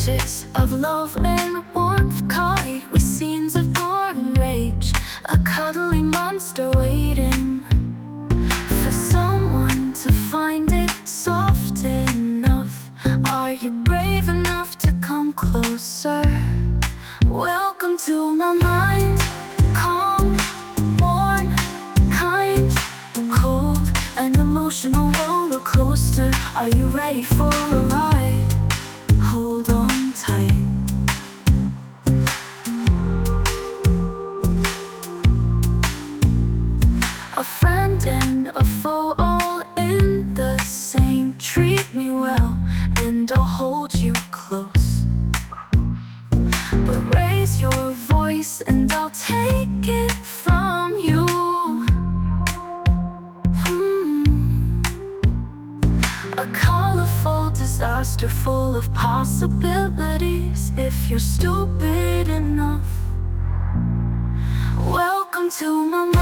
Flashes of love and warmth collide with scenes of gore and rage. A cuddly monster waiting for someone to find it soft enough. Are you brave enough to come closer? Welcome to my mind. Calm, worn, kind, cold, an emotional roller coaster. Are you ready for a ride? Hold on tight. A friend and a foe all in the same. Treat me well and I'll hold you close, but raise your voice and I'll take it from you. A colorful disaster full of possibilities if you're stupid enough. Welcome to my mind.